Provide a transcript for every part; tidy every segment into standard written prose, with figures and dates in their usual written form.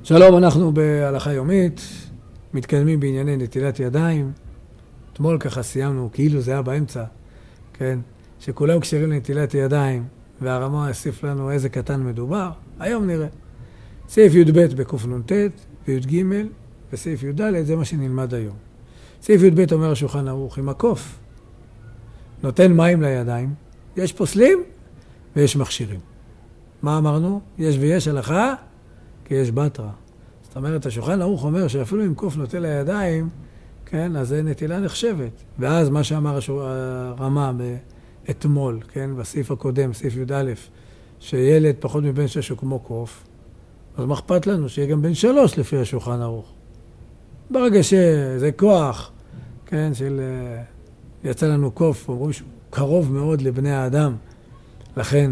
שלום, אנחנו בהלכה יומית, מתקדמים בענייני נטילת ידיים. אתמול ככה סיימנו, כאילו זה היה באמצע, כן? שכולם קשרים לנטילת ידיים, והרמה הוסיף לנו איזה קטן מדובר. היום נראה. סעיף י"ב בקנ"ט, וי"ג, וסעיף י"ד, זה מה שנלמד היום. סעיף י"ב אומר השולחן ערוך, עם הקוף, נותן מים לידיים, יש פוסלים ויש מכשירים. מה אמרנו? יש ויש הלכה, כי יש בתרה. זאת אומרת, השולחן ערוך אומר שאפילו אם קוף נוטל לידיים, כן, אז זה נטילה נחשבת. ואז מה שאמר הרמה אתמול, כן, בסעיף הקודם, סעיף י"א, שילד פחות מבן 6 הוא כמו קוף, אז מה אכפת לנו שיהיה גם בן 3 לפי השולחן ערוך. ברגע שזה כוח, כן, של יצא לנו קוף, אומרים שהוא קרוב מאוד לבני האדם, לכן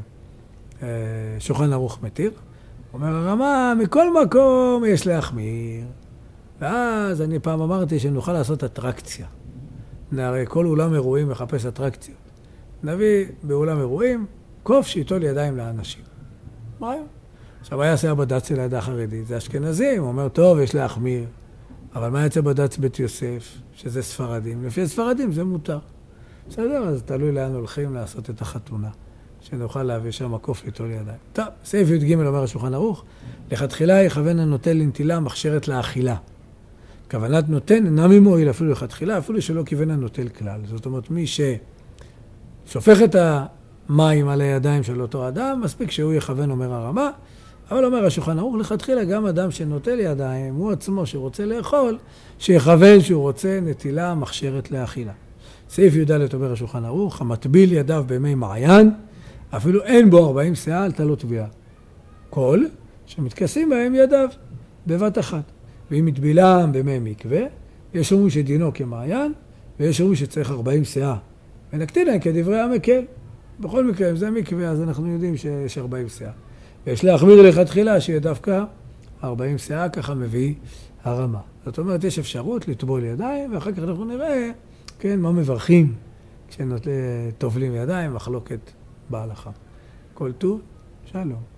שולחן ערוך מתיר. אומר הרמה, מכל מקום יש להחמיר. ואז אני פעם אמרתי שנוכל לעשות אטרקציה. הרי כל אולם אירועים מחפש אטרקציות. נביא באולם אירועים קוף שיטול ידיים לאנשים. מה היום? עכשיו היה עושה הבד"ץ של העדה החרדית, זה אשכנזים, הוא אומר, טוב, יש להחמיר. אבל מה יצא בד"ץ בית יוסף, שזה ספרדים? לפי הספרדים זה מותר. בסדר, אז תלוי לאן הולכים לעשות את החתונה. שנוכל להביא שם קוף ליטול ידיים. טוב, סעיף י"ג אומר השולחן ערוך, לכתחילה יכוון הנוטל לנטילה מכשירת לאכילה. כוונת נותן אינה ממועיל אפילו לכתחילה, אפילו שלא כיוון הנוטל כלל. זאת אומרת, מי ששופך את המים על הידיים של אותו אדם, מספיק שהוא יכוון, אומר הרמה, אבל אומר השולחן ערוך, לכתחילה גם אדם שנוטל ידיים, הוא עצמו שרוצה לאכול, שיכוון שהוא רוצה נטילה מכשירת לאכילה. סעיף י"ד אומר השולחן ערוך, המטביל ידיו בימי מעיין, אפילו אין בו 40 שאה, עלתה לו תביעה. כל שמתכסים בהם ידיו בבת אחת. ואם מטבילם במי מקווה, יש אומרים שדינו כמעיין, ויש אומרים שצריך 40 שאה. ונקטין להם כדברי המקל. בכל מקרה, אם זה מקווה, אז אנחנו יודעים שיש 40 שאה. ויש להחמיר לכתחילה שיהיה דווקא 40 שאה, ככה מביא הרמה. זאת אומרת, יש אפשרות לטבול ידיים, ואחר כך אנחנו נראה, כן, מה מברכים כשטובלים ידיים, מחלוקת בהלכה. כל טוב, שלום.